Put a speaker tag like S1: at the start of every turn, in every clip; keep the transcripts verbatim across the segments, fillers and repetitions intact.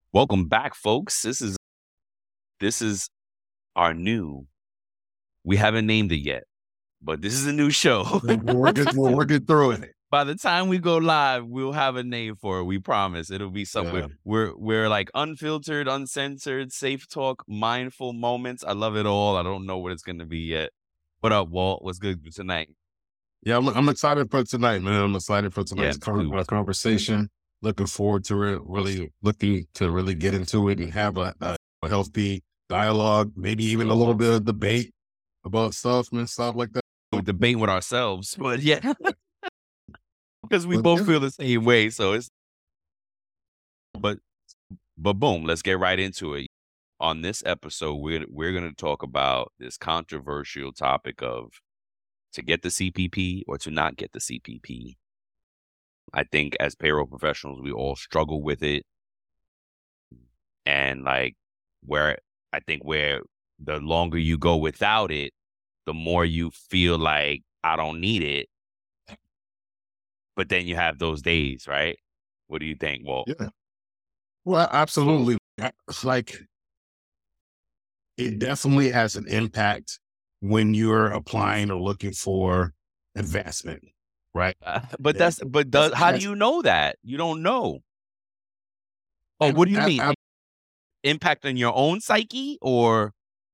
S1: Welcome back, folks. This is this is our new. We haven't named it yet, but this is a new show.
S2: We're working, we're working through it.
S1: By the time we go live, we'll have a name for it. We promise. It'll be something.
S2: Yeah.
S1: We're we're like unfiltered, uncensored, safe talk, mindful moments. I love it all. I don't know what it's gonna be yet. What up, Walt? What's good tonight?
S2: Yeah, I'm, I'm excited for tonight, man. I'm excited for tonight's
S1: Yeah,
S2: con-
S1: too.
S2: uh, conversation. Looking forward to it. Really looking to really get into it and have a, a, a healthy dialogue, maybe even a little bit of debate about stuff and stuff like that.
S1: We're debating with ourselves, but yeah, because we
S2: But
S1: both
S2: yeah.
S1: feel the same way. So it's, but but boom, let's get right into it. On this episode, we're we're going to talk about this controversial topic of to get the C P P or to not get the C P P. I think as payroll professionals, we all struggle with it, and like where I think where the longer you go without it, the more you feel like I don't need it. But then you have those days, right? What do you think? Well,
S2: Yeah. Well, absolutely. It's like it definitely has an impact when you're applying or looking for advancement, right?
S1: uh, but
S2: Yeah.
S1: that's but does how do
S2: That's-
S1: you know that? You don't know. Oh,
S2: I-
S1: what do you
S2: I-
S1: mean?
S2: I-
S1: Impact on your own psyche, or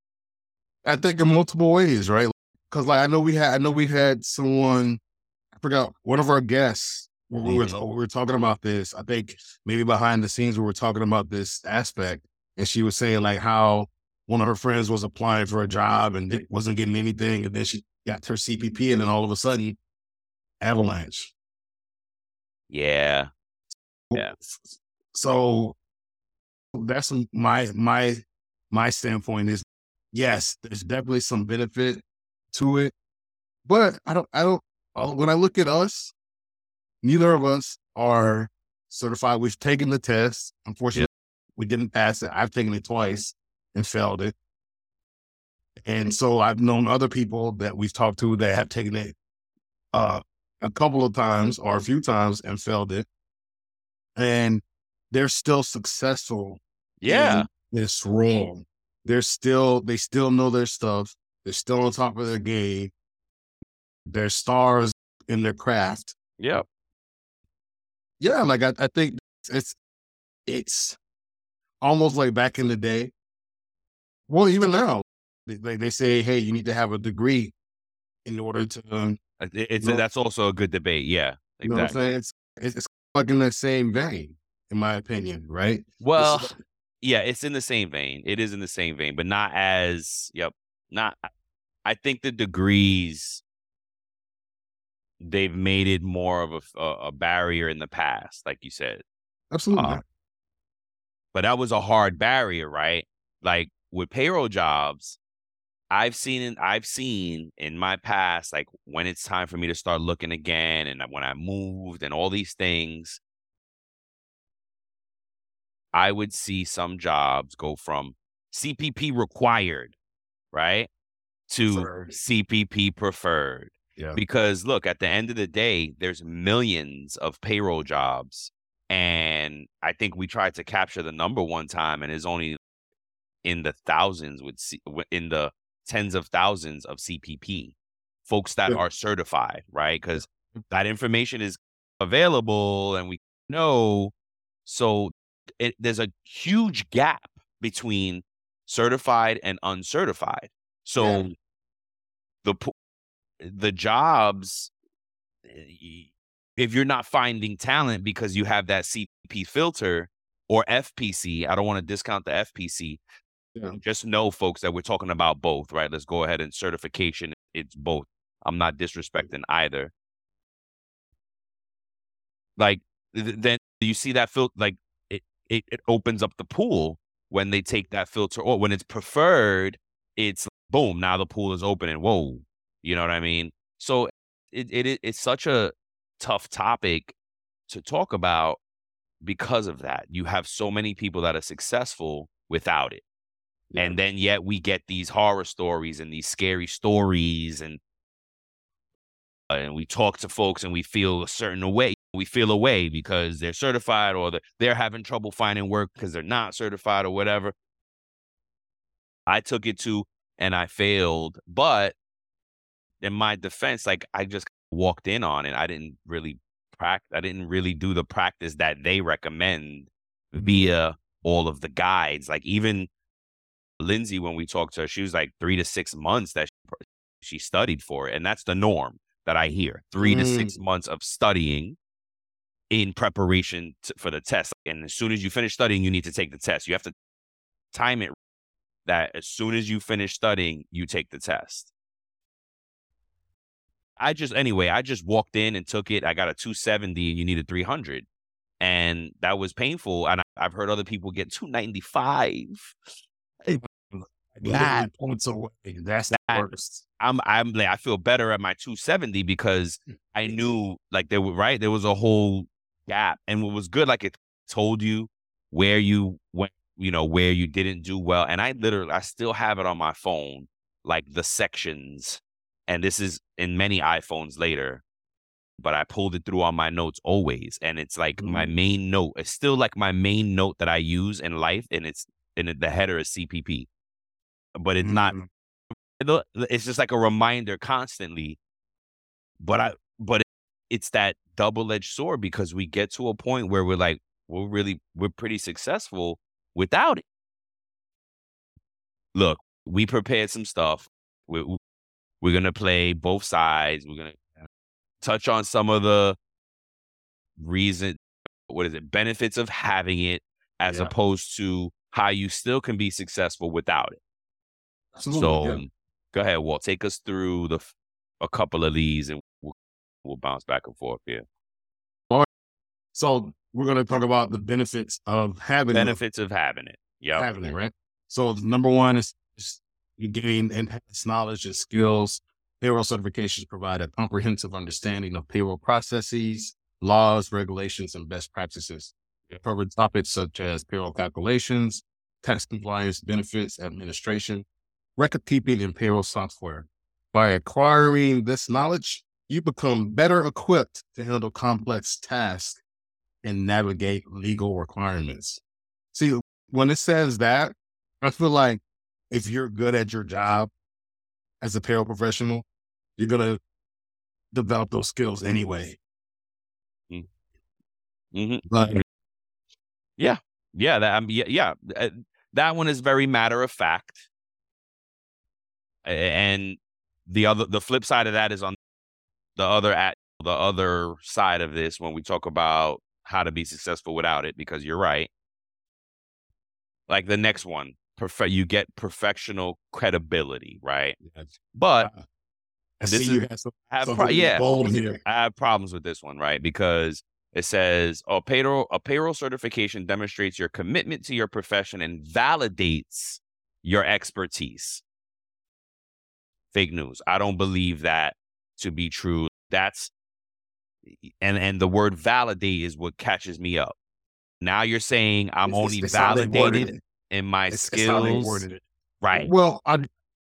S2: I think in multiple ways, right? Because like I know we had, I know we had someone. I forgot one of our guests. When we were
S1: Mhm.
S2: we were talking about this. I think maybe behind the scenes we were talking about this aspect, and she was saying like how one of her friends was applying for a job and di- wasn't getting anything, and then she got her C P P, and then all of a sudden, avalanche.
S1: yeah, Yeah.
S2: So that's my my my standpoint is yes, there's definitely some benefit to it, but I don't I don't uh, when I look at us, neither of us are certified. We've taken the test. Unfortunately, we didn't pass it. I've taken it twice and failed it. And so I've known other people that we've talked to that have taken it uh, a couple of times or a few times and failed it. And they're still successful
S1: yeah,
S2: in this role. They're still, they still know their stuff. They're still on top of their game. They're stars in their craft.
S1: yeah.
S2: Yeah, like I, I think it's it's almost like back in the day. Well, even now, they, they, they say, hey, you need to have a degree in order to, um,
S1: Uh, it- It's
S2: No.
S1: that's also a good debate. Yeah,
S2: you know what I'm
S1: exactly.
S2: saying? It's, it's, it's like in the same vein, in my opinion, right?
S1: Well,
S2: This is-
S1: yeah, it's in the same vein. It is in the same vein, but not as yep. Not. I think the degrees they've made it more of a a, a barrier in the past, like you said.
S2: absolutely.
S1: Uh, but that was a hard barrier, right? Like with payroll jobs, I've seen it, I've seen in my past, like when it's time for me to start looking again, and when I moved and all these things, I would see some jobs go from C P P required, right, to
S2: Preferred.
S1: C P P preferred.
S2: Yeah.
S1: Because look, at the end of the day, there's millions of payroll jobs. And I think we tried to capture the number one time, and is only in the thousands with C- in the tens of thousands of C P P folks that
S2: Yeah.
S1: are certified, right? Because that information is available, and we know. So it, there's a huge gap between certified and uncertified. So
S2: Yeah.
S1: the po- the jobs, eh, if you're not finding talent because you have that C P P filter or F P C, I don't want to discount the F P C.
S2: Yeah.
S1: Just know, folks, that we're talking about both, right? Let's go ahead and certification. It's both. I'm not disrespecting either. Like th- then you see that filter, like it, it it opens up the pool when they take that filter, or when it's preferred, it's boom, now the pool is open, and whoa, you know what I mean? So it it it- it's such a tough topic to talk about because of that. You have so many people that are successful without it.
S2: Yeah.
S1: And then yet we get these horror stories and these scary stories, and uh, and we talk to folks and we feel a certain way. we feel away because they're certified or they're having trouble finding work because they're not certified or whatever. I took it to and I failed, but in my defense, like I just walked in on it. I didn't really practice. I didn't really do the practice that they recommend via all of the guides. Like even Lindsay, when we talked to her, she was like three to six months that she, she studied for it. And that's the norm that I hear. Three mm. to six months of studying in preparation to, for the test. And as soon as you finish studying, you need to take the test. You have to time it that as soon as you finish studying, you take the test. I just, anyway, I just walked in and took it. I got a two seventy and you needed three hundred. And that was painful. And I, I've heard other people get two ninety-five.
S2: That points away. That's the worst.
S1: I'm, I'm like, I feel better at my two seventy because I knew like there were, right. There was a whole gap. And what was good, like it told you where you went, you know, where you didn't do well. And I literally, I still have it on my phone, like the sections. And this is in many iPhones later, but I pulled it through on my notes always. And it's like mm-hmm. my main note. It's still like my main note that I use in life. And it's, and the header is C P P. But it's mm-hmm. not, it's just like a reminder constantly. But I, but it's that double-edged sword because we get to a point where we're like, we're really, we're pretty successful without it. Look, we prepared some stuff. We, we're going to play both sides. We're going to touch on some of the reason, what is it, benefits of having it as yeah. opposed to how you still can be successful without it. Absolutely, so yeah. Go ahead, Walt. Take us through the a couple of these and we'll, we'll bounce back and forth here.
S2: All right. So we're going to talk about the benefits of having
S1: benefits
S2: it.
S1: of having it. Yeah.
S2: Having it, right? So number one is, is you gain enhanced knowledge and skills. Payroll certifications provide a comprehensive understanding of payroll processes, laws, regulations, and best practices. They cover topics such as payroll calculations, tax compliance, benefits, administration, record keeping, and payroll software. By acquiring this knowledge, you become better equipped to handle complex tasks and navigate legal requirements. See, when it says that, I feel like if you're good at your job as a payroll professional, you're going to develop those skills anyway.
S1: Mm-hmm. But, yeah. Yeah. That, um, yeah. Yeah. Uh, that one is very matter of fact. And the other, the flip side of that is on the other at the other side of this when we talk about how to be successful without it, because you're right. Like the next one, perfe- you get professional credibility, right? Yes. But uh,
S2: I this see is, you have some,
S1: I have pro- yeah, here. I have problems with this one, right? Because it says, "Oh, payroll a payroll certification demonstrates your commitment to your profession and validates your expertise." Fake news. I don't believe that to be true. That's and and the word validate is what catches me up. Now you're saying I'm it's, only it's validated in my
S2: it's,
S1: skills,
S2: it's
S1: right?
S2: Well, I,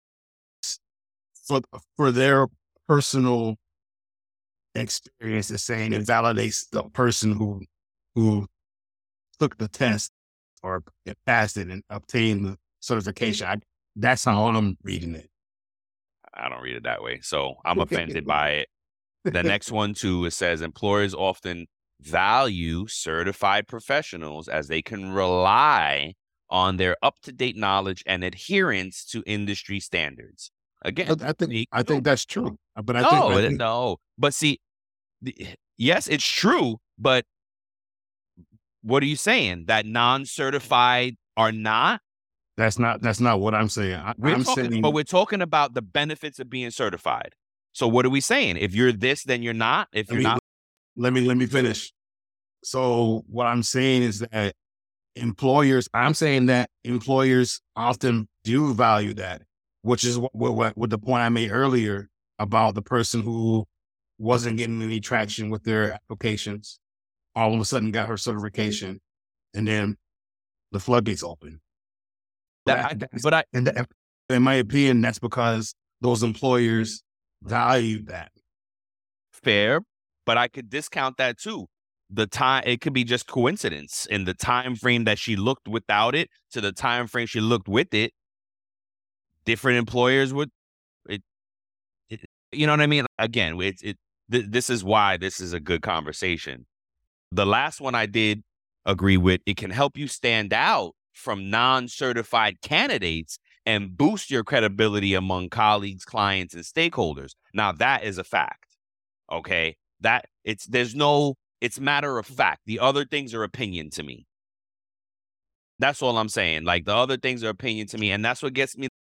S2: for for their personal experience, is saying it validates the person who who took the test or passed it and obtained the certification. I, that's how I'm reading it.
S1: I don't read it that way. So I'm offended by it. The next one, too, it says employers often value certified professionals as they can rely on their up-to-date knowledge and adherence to industry standards. Again,
S2: I think I think that's true. But I
S1: no,
S2: think, I think
S1: no. But see, the, yes, it's true. But what are you saying? That non-certified are not?
S2: That's not that's not what I'm saying. I,
S1: we're
S2: I'm
S1: talking,
S2: saying,
S1: but we're talking about the benefits of being certified. So what are we saying? If you're this, then you're not. If you're
S2: me,
S1: not,
S2: let me let me finish. So what I'm saying is that employers, I'm saying that employers often do value that, which is what, what, what the point I made earlier about the person who wasn't getting any traction with their applications, all of a sudden got her certification, and then the floodgates open.
S1: That, I, but I,
S2: and that, in my opinion, that's because those employers value that.
S1: Fair, but I could discount that too. the time, it could be just coincidence in the time frame that she looked without it to the time frame she looked with it. Different employers would, it, it you know what I mean? Again, it, it th- this is why this is a good conversation. The last one I did agree with, it can help you stand out from non-certified candidates and boost your credibility among colleagues, clients, and stakeholders. Now that is a fact. Okay. That it's, there's no, it's matter of fact. The other things are opinion to me. That's all I'm saying. Like the other things are opinion to me. And that's what gets me.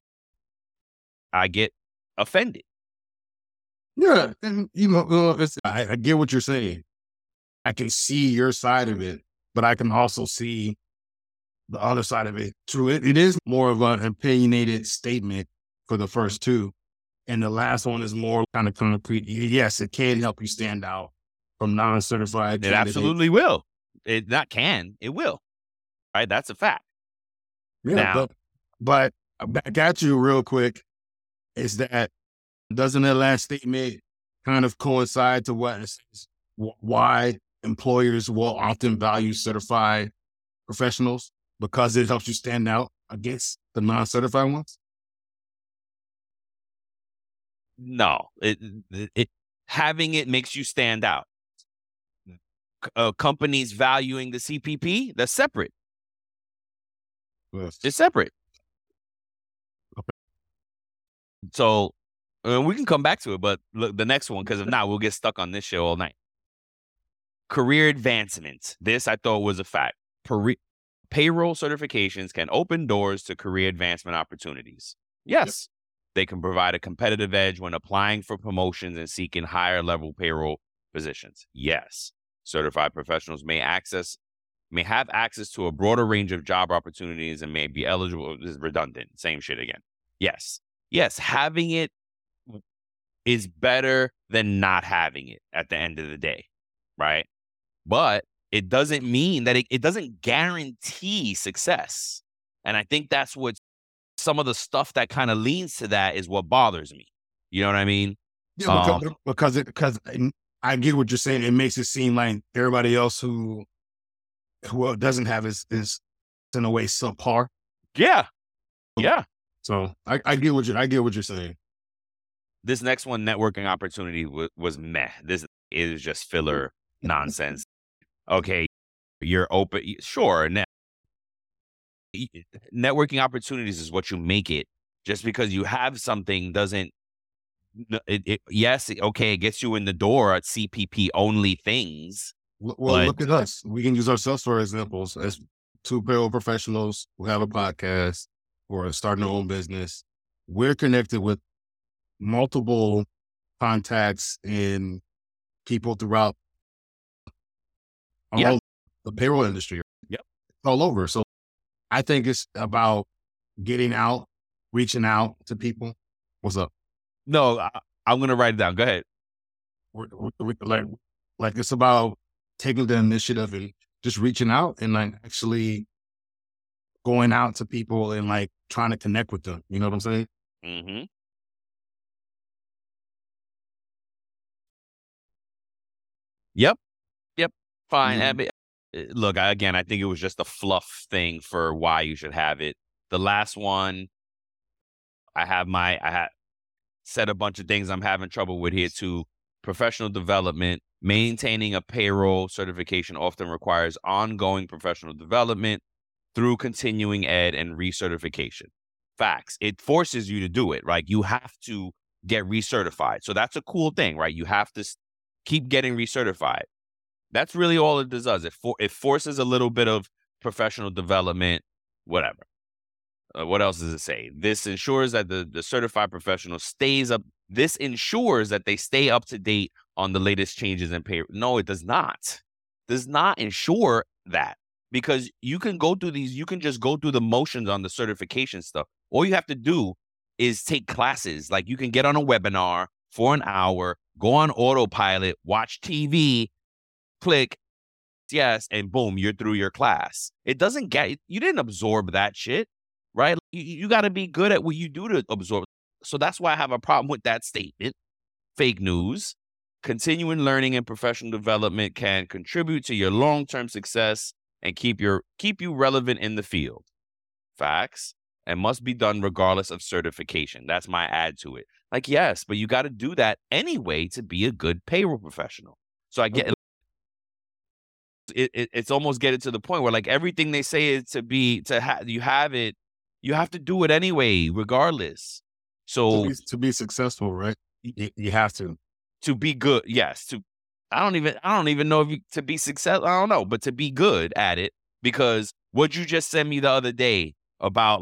S1: I get offended.
S2: Yeah. And you know, it's, I, I get what you're saying. I can see your side of it, but I can also see the other side of it too. It, it is more of an opinionated statement for the first two. And the last one is more kind of concrete. Yes, it can help you stand out from non-certified.
S1: It
S2: candidates.
S1: absolutely will. It not can, it will. Right? That's a fact.
S2: Yeah,
S1: now,
S2: but, but back at you real quick is that, doesn't that last statement kind of coincide to what it says, why employers will often value certified professionals? Because it helps you stand out against the non-certified ones?
S1: No, it, it, it having it makes you stand out. Uh, companies valuing the C P P, that's separate.
S2: Yes.
S1: It's separate.
S2: Okay.
S1: So uh, we can come back to it, but look, the next one, because if not, we'll get stuck on this show all night. Career advancement. This I thought was a fact. Pari- payroll certifications can open doors to career advancement opportunities. Yes. Yep. They can provide a competitive edge when applying for promotions and seeking higher level payroll positions. Yes. Certified professionals may access, may have access to a broader range of job opportunities and may be eligible. This is redundant. Same shit again. Yes. Yes. Having it is better than not having it at the end of the day. Right. But it doesn't mean that it, it doesn't guarantee success. And I think that's what some of the stuff that kind of leans to that is what bothers me. You know what I mean?
S2: Yeah, because, um, because it, because I get what you're saying. It makes it seem like everybody else who, who doesn't have is, is in a way subpar.
S1: Yeah. Yeah.
S2: So I, I get what you I get what you're saying.
S1: This next one, networking opportunity was, was meh. This is just filler nonsense. Okay. You're open. Sure. Net- networking opportunities is what you make it. Just because you have something doesn't, it, it, yes, okay, it gets you in the door at C P P only things.
S2: Well, but, look at us. We can use ourselves for examples as two payroll professionals who have a podcast or starting our own business. We're connected with multiple contacts and people throughout all yep. the payroll industry.
S1: Yep.
S2: All over. So I think it's about getting out, reaching out to people. What's up?
S1: No, I, I'm going to write it down. Go ahead.
S2: We're, we're, like, like it's about taking the initiative and just reaching out and like actually going out to people and like trying to connect with them. You know what I'm saying?
S1: Mm-hmm. Yep. Yep. Fine. Mm-hmm. I mean, look, I, again, I think it was just a fluff thing for why you should have it. The last one, I have my, I had said a bunch of things I'm having trouble with here too. Professional development, maintaining a payroll certification often requires ongoing professional development through continuing ed and recertification. Facts. It forces you to do it, right? You have to get recertified. So that's a cool thing, right? You have to keep getting recertified. That's really all it does. It, for, it forces a little bit of professional development, whatever. Uh, what else does it say? This ensures that the, the certified professional stays up. This ensures that they stay up to date on the latest changes in pay. No, it does not. Does not ensure that, because you can go through these. You can just go through the motions on the certification stuff. All you have to do is take classes. Like you can get on a webinar for an hour, go on autopilot, watch T V, click yes, and boom, you're through your class. It doesn't get, you didn't absorb that shit. Right? You, you got to be good at what you do to absorb. So that's why I have a problem with that statement. Fake news. Continuing learning and professional development can contribute to your long-term success and keep your keep you relevant in the field. Facts. And must be done regardless of certification. That's my add to it. Like, yes, but you got to do that anyway to be a good payroll professional. So I get
S2: Okay.
S1: it, it. It's almost getting to the point where like everything they say is to be to have you have it, you have to do it anyway, regardless.
S2: To
S1: So
S2: be, to be successful, right? You, you have to.
S1: to be good, yes. To I don't even I don't even know if you to be successful. I don't know, but to be good at it, because what you just sent me the other day about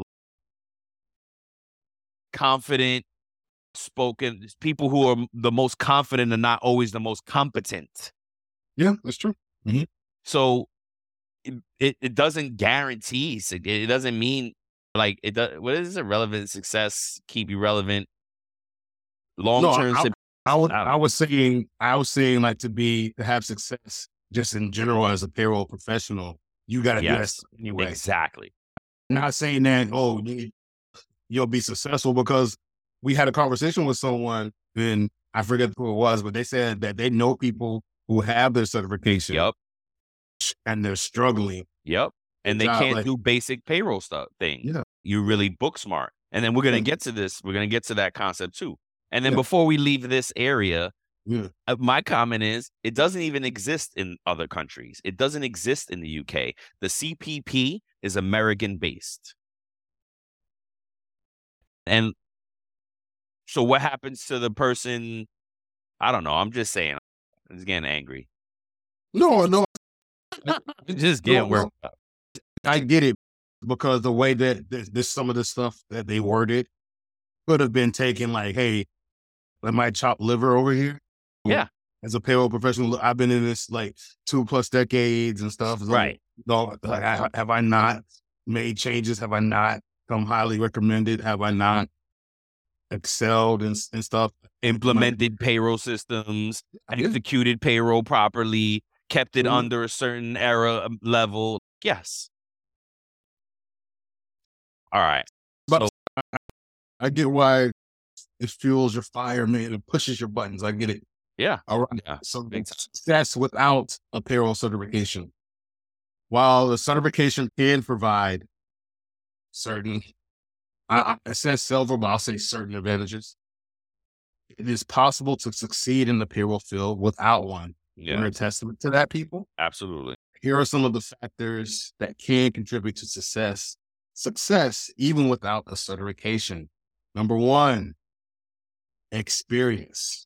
S1: confident spoken people who are the most confident are not always the most competent.
S2: Yeah, that's true. Mm-hmm.
S1: So it, it, it doesn't guarantee it, it doesn't mean like it does. What is it? Relevant success keep you relevant long
S2: No,
S1: term.
S2: I, I, was,
S1: I
S2: I was saying, I was saying like to be, to have success just in general as a payroll professional, you got to do
S1: yes,
S2: that anyway.
S1: exactly.
S2: Not saying that, oh, you, you'll be successful, because we had a conversation with someone and I forget who it was, but they said that they know people who have their certification.
S1: Yep.
S2: And they're struggling.
S1: Yep. And they
S2: job,
S1: can't
S2: like,
S1: do basic payroll stuff thing.
S2: Yeah.
S1: You really book smart. And then we're going to
S2: Yeah.
S1: get to this. We're going to get to that concept too. And then
S2: Yeah.
S1: before we leave this area,
S2: Yeah.
S1: uh, my comment is it doesn't even exist in other countries. It doesn't exist in the U K. The C P P is American based. And so what happens to the person? I don't know. I'm just saying. I'm just getting angry.
S2: No, no.
S1: Just getting
S2: No,
S1: worked
S2: no.
S1: up.
S2: I get it, because the way that this, this some of the stuff that they worded could have been taken like, hey, let my chop liver over here.
S1: Yeah.
S2: As a payroll professional, I've been in this like two plus decades and stuff. So,
S1: Right.
S2: No, like, I, have I not made changes? Have I not come highly recommended? Have I not excelled and, and stuff?
S1: Implemented payroll systems,
S2: Yeah.
S1: executed payroll properly, kept it
S2: Mhm.
S1: under a certain error level. Yes. All right.
S2: But
S1: So
S2: I, I get why it fuels your fire, man. It pushes your buttons. I get it.
S1: yeah.
S2: All right.
S1: Yeah.
S2: So
S1: Big time.
S2: that's without a payroll certification. While the certification can provide certain, I, I said several, but I'll say certain advantages, it is possible to succeed in the payroll field without one.
S1: Yeah.
S2: We're a testament to that, people.
S1: Absolutely.
S2: Here are some of the factors that can contribute to success. Success, even without a certification. Number one, experience.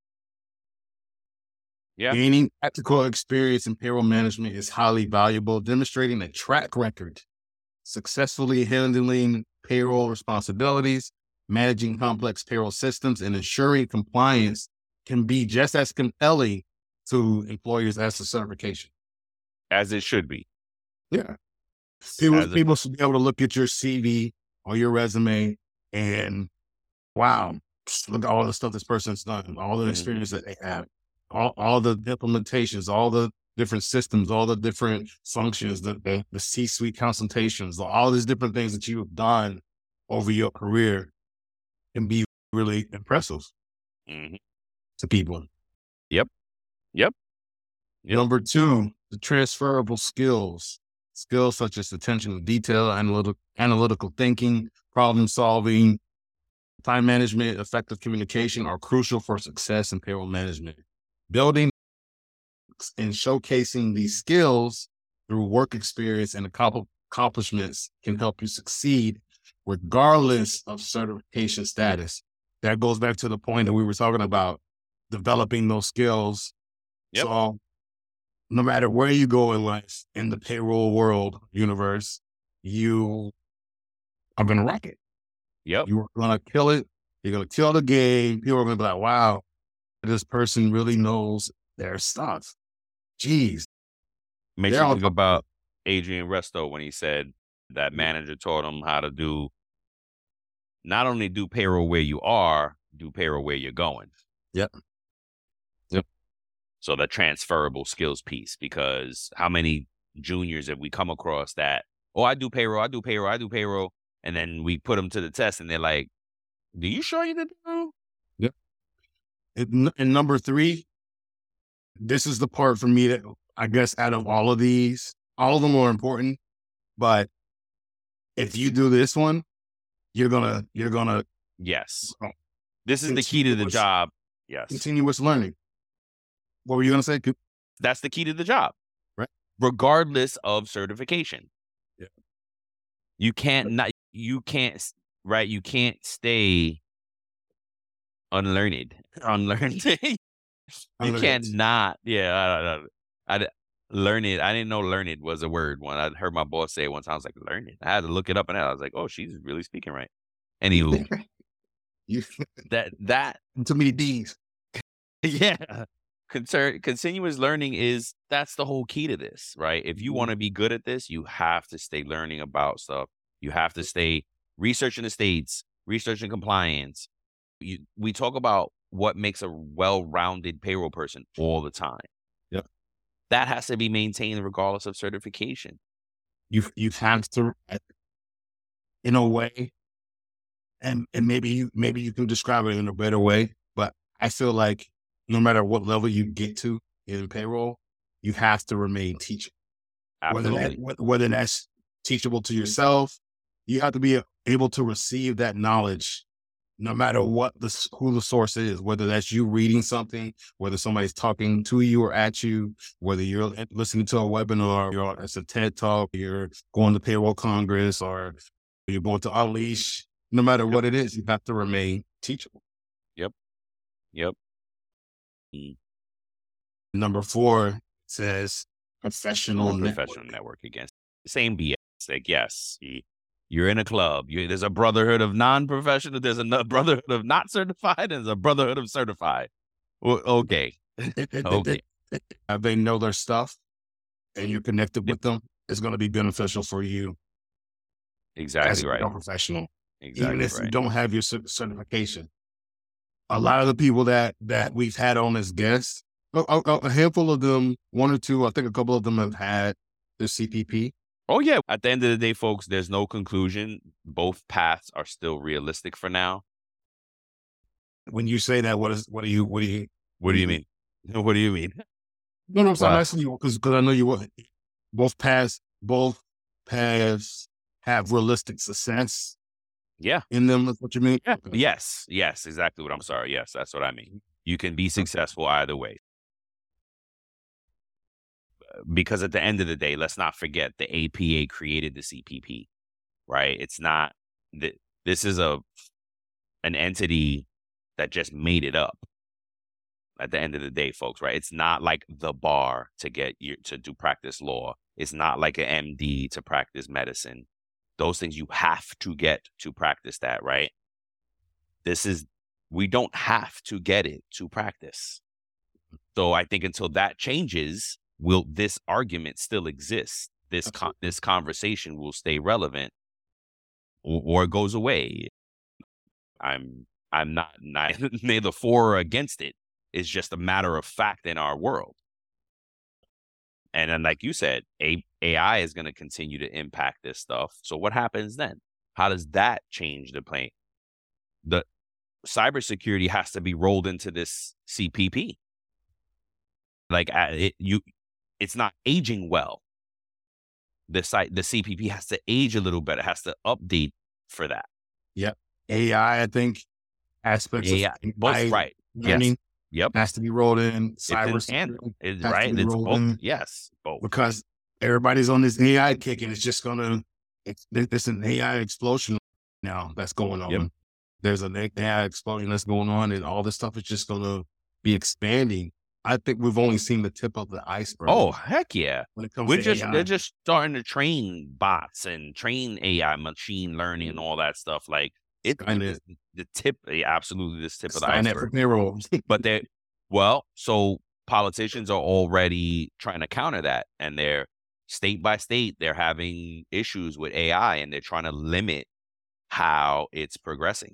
S1: Yeah.
S2: Gaining practical experience in payroll management is highly valuable, demonstrating a track record, successfully handling payroll responsibilities, managing complex payroll systems, and ensuring compliance can be just as compelling to employers as the certification.
S1: As it should be.
S2: Yeah. People,
S1: As it-
S2: people should be able to look at your C V or your resume and, wow, look at all the stuff this person's done, all the
S1: Mhm.
S2: experience that they have, all, all the implementations, all the different systems, all the different functions, the, the, the C-suite consultations, all these different things that you've done over your career can be really impressive
S1: Mhm.
S2: to people.
S1: Yep. Yep. Yep.
S2: Number two, the transferable skills. Skills such as attention to detail, analytical, analytical thinking, problem solving, time management, effective communication are crucial for success in payroll management. Building and showcasing these skills through work experience and accomplishments can help you succeed regardless of certification status. That goes back to the point that we were talking about, developing those skills.
S1: Yep.
S2: So no matter where you go in life, in the payroll world universe, you are going to rock it.
S1: Yep.
S2: You're going to kill it. You're going to kill the game. People are going to be like, wow, this person really knows their stuff. Jeez.
S1: Makes
S2: They're
S1: you
S2: all-
S1: think about Adrian Resto when he said that manager taught him how to do, not only do payroll where you are, do payroll where you're going.
S2: Yep. Yep.
S1: So the transferable skills piece, because how many juniors have we come across that, oh, I do payroll, I do payroll, I do payroll. And then we put them to the test and they're like, do you sure you did payroll?
S2: And, and number three, this is the part for me that I guess out of all of these, all of them are important, but if you do this one, you're gonna you're gonna
S1: Yes. This is the key to the
S2: continuous,
S1: job. Yes.
S2: continuous learning. What were you gonna say?
S1: That's the key to the job.
S2: Right.
S1: Regardless of certification.
S2: Yeah.
S1: You can't not you can't right, you can't stay unlearned. Unlearned. You
S2: Unlearned.
S1: cannot. Yeah, I, I, I, learned. I didn't know learned was a word. When I heard my boss say it one time, I was like, learned. I had to look it up, and I was like, oh, she's really speaking right. Anywho,
S2: You
S1: that that
S2: too many D's.
S1: yeah, concern continuous learning is that's the whole key to this, right? If you want to be good at this, you have to stay learning about stuff. You have to stay researching the states, researching compliance. You, we talk about what makes a well-rounded payroll person all the time.
S2: Yep.
S1: That has to be maintained regardless of certification.
S2: You you have to, in a way, and and maybe you maybe you can describe it in a better way, but I feel like no matter what level you get to in payroll, you have to remain teachable. Whether
S1: Absolutely.
S2: that whether that's teachable to yourself, you have to be able to receive that knowledge no matter what the who the source is, whether that's you reading something, whether somebody's talking to you or at you, whether you're listening to a webinar, or it's a TED Talk, you're going to Payroll Congress, or you're going to Unleash. No matter
S1: Yep.
S2: what it is, you have to remain teachable.
S1: Yep. Yep. Mm.
S2: Number four says professional network.
S1: Professional network again. Same B S. Like, yes, you, you're in a club. You, there's a brotherhood of non-professional. There's a no- brotherhood of not certified. And there's a brotherhood of certified. Well, okay.
S2: It- it-
S1: Okay.
S2: it- it- If they know their stuff and you're connected with them, it's going to be beneficial for you as
S1: Exactly
S2: a
S1: right.
S2: professional.
S1: Exactly
S2: Even if you
S1: right.
S2: don't have your cer- certification. A lot of the people that that we've had on as guests, a, a, a handful of them, one or two, I think a couple of them have had their C P P.
S1: Oh, yeah. At the end of the day, folks, there's no conclusion. Both paths are still realistic for now.
S2: When you say that, what is what do you what do you
S1: What do you mean? What do you mean?
S2: No, no, I'm
S1: Wow.
S2: asking you because because I know you will. Both paths, both paths have realistic success
S1: Yeah.
S2: in them. That's what you mean?
S1: Yeah.
S2: Okay.
S1: Yes. Yes. Exactly what I'm sorry. Yes. That's what I mean. You can be successful either way. Because at the end of the day, let's not forget the A P A created the C P P, right? It's not that this is a an entity that just made it up. At the end of the day, folks, right? It's not like the bar to get you to do practice law. It's not like an M D to practice medicine. Those things you have to get to practice that, right? This is, we don't have to get it to practice. So I think until that changes, will this argument still exist? This con- this conversation will stay relevant, or, or it goes away. I'm I'm not neither, neither for or against it. It's just a matter of fact in our world. And then, like you said, A- AI is going to continue to impact this stuff. So what happens then? How does that change the plane? The cybersecurity has to be rolled into this C P P. Like uh, it, you, it's not aging well. The site, the C P P has to age a little bit. It has to update for that.
S2: Yep. A I, I think aspects
S1: A I,
S2: of
S1: both
S2: A I
S1: right.
S2: learning
S1: Yep.
S2: has to be rolled in.
S1: It's in tandem.
S2: Cybersecurity
S1: It's
S2: has to
S1: right.
S2: be
S1: It's
S2: rolled
S1: both.
S2: in.
S1: Yes, both.
S2: Because everybody's on this A I kick, and it's just gonna. It's, there's an A I explosion now that's going on.
S1: Yep.
S2: There's an A I explosion that's going on, and all this stuff is just gonna be expanding. I think we've only seen the tip of the iceberg.
S1: Oh, heck yeah.
S2: when it comes
S1: We're
S2: to
S1: just
S2: A I.
S1: they're just starting to train bots and train A I, machine learning, and all that stuff. Like it's
S2: Skynet.
S1: the, the tip, yeah, absolutely this tip of the
S2: Skynet for
S1: iceberg.
S2: payroll.
S1: But they, well, so politicians are already trying to counter that, and they're state by state they're having issues with A I, and they're trying to limit how it's progressing.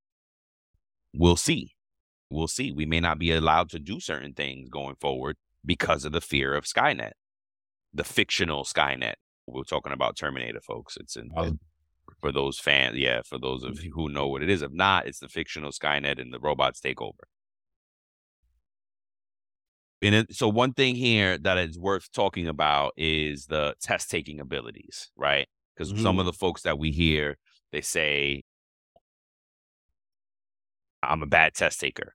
S1: We'll see. We'll see. We may not be allowed to do certain things going forward because of the fear of Skynet, the fictional Skynet. We're talking about Terminator, folks. It's in
S2: Oh.
S1: for those fans. Yeah, for those of you who know what it is. If not, it's the fictional Skynet and the robots take over. And it, so one thing here that is worth talking about is the test taking abilities, right? Because mm-hmm. some of the folks that we hear, they say, I'm a bad test taker.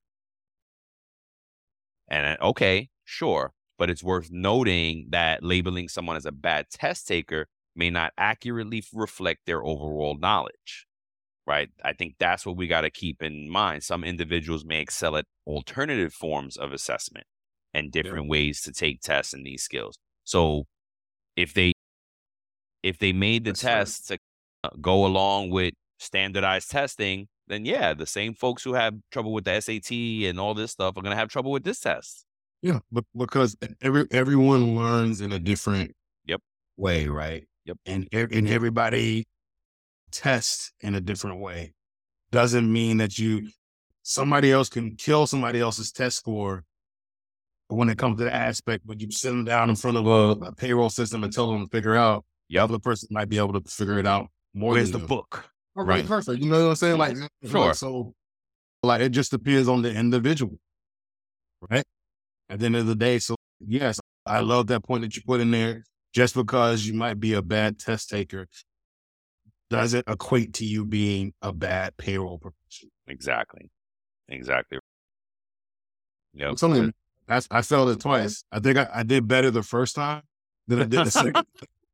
S1: And okay, sure. But it's worth noting that labeling someone as a bad test taker may not accurately reflect their overall knowledge, right? I think that's what we got to keep in mind. Some individuals may excel at alternative forms of assessment and different yeah. ways to take tests in these skills. So if they if they made the that's test right. to go along with standardized testing, then yeah, the same folks who have trouble with the S A T and all this stuff are going to have trouble with this test.
S2: Yeah, but because every everyone learns in a different
S1: yep.
S2: way, right?
S1: Yep.
S2: And and everybody tests in a different way. Doesn't mean that you somebody else can kill somebody else's test score when it comes to the aspect, but you sit them down in front of a, a payroll system and tell them to figure out. The other person might be able to figure it out more.
S1: Where's
S2: than
S1: the
S2: you.
S1: book?
S2: Right, right, perfect. You know what I'm saying? Like,
S1: sure.
S2: Like, so, like, it just depends on the individual, right? At the end of the day, so yes, I love that point that you put in there. Just because you might be a bad test taker doesn't equate to you being a bad payroll professional.
S1: Exactly. Exactly.
S2: Yeah. I, I failed it twice. I think I, I did better the first time than I did the second.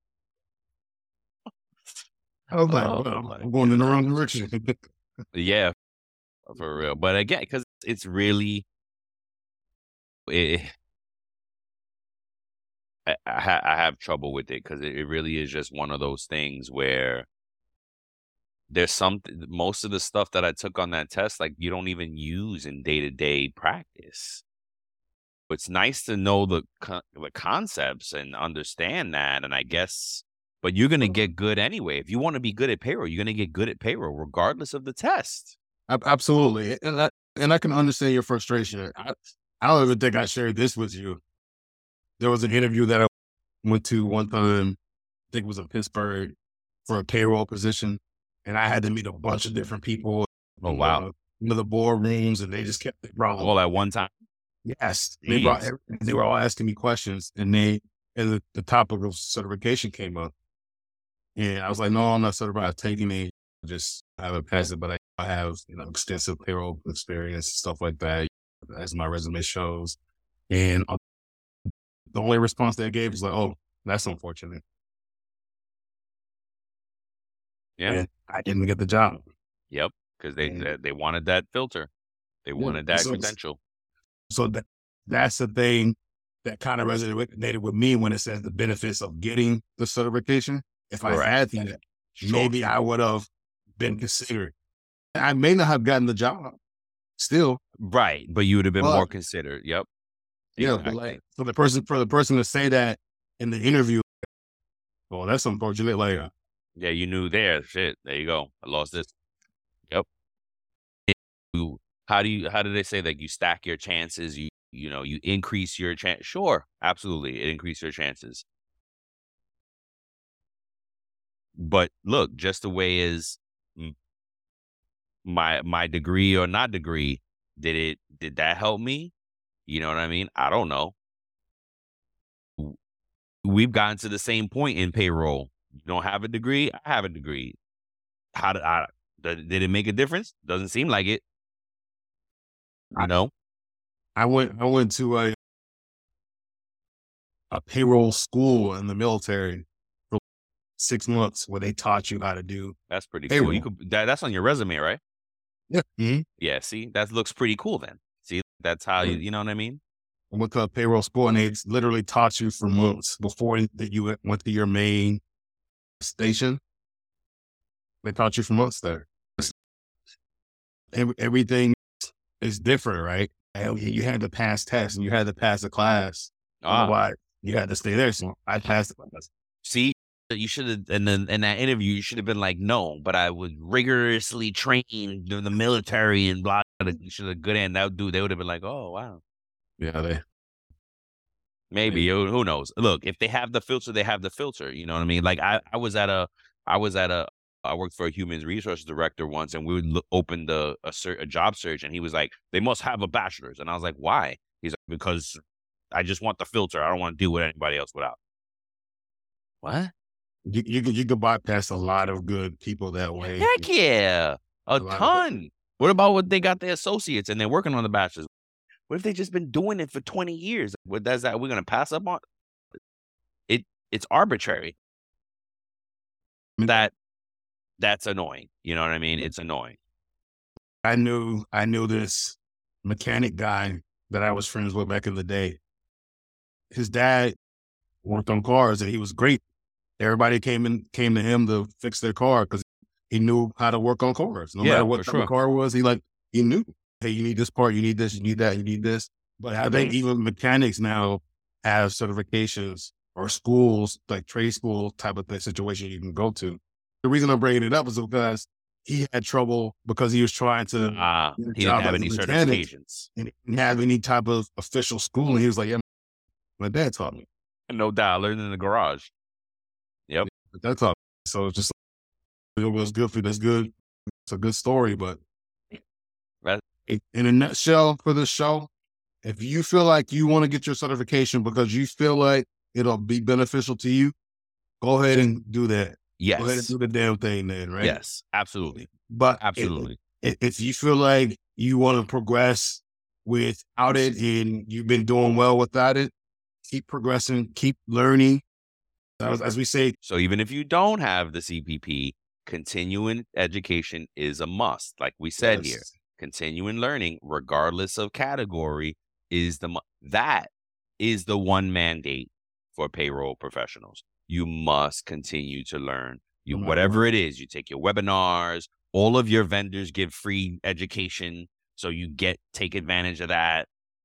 S2: I was like, oh, well, I'm going in the wrong direction.
S1: Yeah, for real. But again, because it's really, it, I, I, I have trouble with it because it, it really is just one of those things where there's some, most of the stuff that I took on that test, like you don't even use in day-to-day practice. It's nice to know the the concepts and understand that, and I guess, but you're going to get good anyway. If you want to be good at payroll, you're going to get good at payroll regardless of the test.
S2: Absolutely. And I, and I can understand your frustration. I, I don't even think I shared this with you. There was an interview that I went to one time, I think it was in Pittsburgh, for a payroll position. And I had to meet a bunch of different people.
S1: Oh, wow.
S2: Uh, into the boardrooms, and they just kept it wrong.
S1: All at one time?
S2: Yes. They, brought, they were all asking me questions, and they, and the, the topic of certification came up. And I was like, no, I'm not certified taking it. I just haven't passed it, but I, I have, you know, extensive payroll experience, stuff like that, as my resume shows. And uh, the only response they gave was like, oh, that's unfortunate.
S1: Yeah.
S2: And I didn't get the job.
S1: Yep. Because they, and, they they wanted that filter. They wanted yeah, that so, credential.
S2: So that that's the thing that kind of resonated with me when it says the benefits of getting the certification. If I had that, sure. maybe I would have been considered. I may not have gotten the job still.
S1: Right. But you would have been but, more considered. Yep.
S2: Yeah. Exactly. But like, for the person, for the person to say that in the interview, well, that's unfortunate. Like,
S1: yeah, you knew there. Shit. There you go. I lost this. Yep. How do you, how do they say that you stack your chances? You, you know, you increase your chance. Sure. Absolutely. It increases your chances. But look, just the way is my, my degree or not degree, did it, did that help me? You know what I mean? I don't know. We've gotten to the same point in payroll. You don't have a degree. I have a degree. How did I, did it make a difference? Doesn't seem like it. I know.
S2: I went, I went to a, a payroll school in the military for six months where they taught you how to do.
S1: That's pretty payroll. Cool. You could, that, that's on your resume, right?
S2: Yeah. Mm-hmm.
S1: Yeah. See, that looks pretty cool then. See, that's how you, you know what I mean?
S2: I went to a payroll school and they literally taught you for months before that you went to your main station. They taught you for months there. Every, everything is different, right? You had to pass tests and you had to pass a class. Ah. Otherwise, you had to stay there. So I passed the class.
S1: See, you should have, and then in that interview, you should have been like, no, but I was rigorously trained in the military and blah. You should have good end. That dude, they would have been like, oh, wow.
S2: Yeah, they.
S1: Maybe, yeah. Who knows? Look, if they have the filter, they have the filter. You know what I mean? Like I, I was at a, I was at a, I worked for a human resources director once, and we would look, open the a, a job search, and he was like, "They must have a bachelor's," and I was like, "Why?" He's like, "Because I just want the filter. I don't want to do what anybody else without. What?
S2: You you could you could bypass a lot of good people that way.
S1: Heck yeah, a,
S2: A lot of
S1: ton. What about what they got their associates and they're working on the bachelor's? What if they just been doing it for twenty years? What does that? We're gonna pass up on it. It's arbitrary. That that's annoying. You know what I mean? It's annoying.
S2: I knew I knew this mechanic guy that I was friends with back in the day. His dad worked on cars and he was great. Everybody came in came to him to fix their car because he knew how to work on cars. No
S1: Yeah,
S2: matter what
S1: for
S2: type
S1: sure.
S2: of car it was, he like he knew. Hey, you need this part, you need this, you need that, you need this. But I think even mechanics now have certifications or schools, like trade school type of thing, situation you can go to. The reason I'm bringing it up is because he had trouble because he was trying to
S1: Ah,
S2: get a
S1: he
S2: job
S1: didn't have
S2: as a
S1: any
S2: mechanic
S1: certifications.
S2: and he didn't have any type of official school. And he was like, yeah, my dad taught me.
S1: No doubt, learning in the garage. Yep.
S2: But that's all. So it's just it was good for that's good. It's a good story, but
S1: Right.
S2: in a nutshell for this show, if you feel like you want to get your certification because you feel like it'll be beneficial to you, go ahead and do that. Go ahead and
S1: Yes.
S2: do the damn thing then, right?
S1: Yes. Absolutely.
S2: But if-
S1: Absolutely.
S2: if, if you feel like you want to progress without it and you've been doing well without it, keep progressing, keep learning. As, as we say,
S1: So even if you don't have the C P P, continuing education is a must. Like we said here,
S2: yes,
S1: continuing learning, regardless of category, is the mu- that is the one mandate for payroll professionals. You must continue to learn. You
S2: No matter
S1: whatever
S2: what.
S1: it is, you take your webinars. All of your vendors give free education, so you get take advantage of that.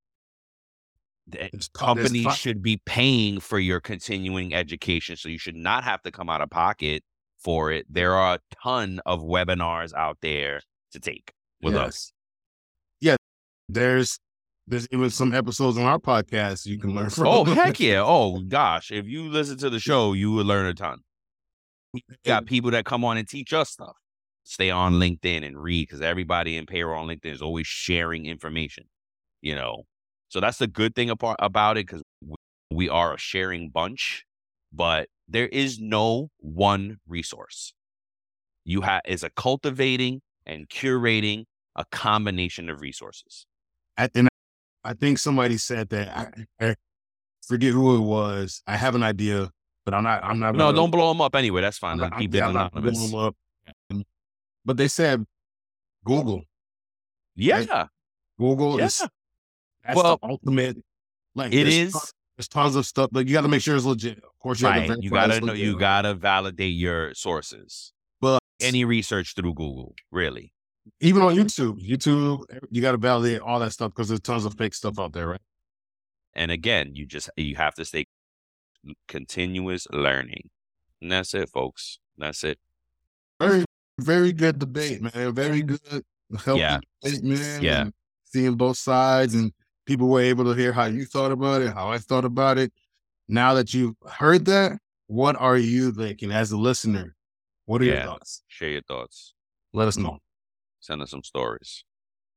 S1: The
S2: It's-
S1: companies
S2: it's fi-
S1: should be paying for your continuing education, so you should not have to come out of pocket for it. There are a ton of webinars out there to take with us.
S2: yes. Yeah, there's there's even some episodes on our podcast you can learn from.
S1: Oh, heck yeah. Oh, gosh. If you listen to the show, you will learn a ton. We got people that come on and teach us stuff. Stay on LinkedIn and read, because everybody in payroll on LinkedIn is always sharing information, you know. So that's the good thing about, about it, because we are a sharing bunch, but there is no one resource. You have is a cultivating and curating a combination of resources.
S2: I, and I think somebody said that. I, I forget who it was. I have an idea, but I'm not. I'm not.
S1: No,
S2: gonna,
S1: don't blow them up anyway. That's fine.
S2: I'm
S1: Let's
S2: not,
S1: keep
S2: yeah,
S1: it
S2: I'm not blowing
S1: anonymous.
S2: them up. But they said Google.
S1: Yeah,
S2: Google
S1: yeah.
S2: is that's
S1: Well,
S2: the ultimate. Like
S1: it
S2: there's
S1: is.
S2: ton- there's tons of stuff, but you got to make sure it's legit. Of course, you have
S1: Right.
S2: to
S1: You
S2: verify
S1: gotta
S2: it's
S1: know.
S2: legit.
S1: You gotta validate your sources.
S2: But
S1: Any research through Google, really.
S2: even on YouTube, YouTube, you got to validate all that stuff because there's tons of fake stuff out there, right?
S1: And again, you just you have to stay continuous learning, and that's it, folks. That's it.
S2: Very, very good debate, man. Very good, healthy
S1: Yeah.
S2: debate, man.
S1: Yeah.
S2: And seeing both sides, and people were able to hear how you thought about it, how I thought about it. Now that you've heard that, what are you thinking as a listener? What are your
S1: Yeah.
S2: thoughts?
S1: Share your thoughts.
S2: Let us know.
S1: Send us some stories.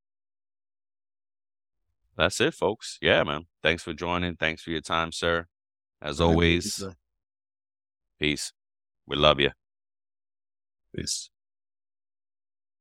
S1: That's it, folks. Yeah, man. Thanks for joining. Thanks for your time, sir. As always, peace. We love you.
S2: Peace.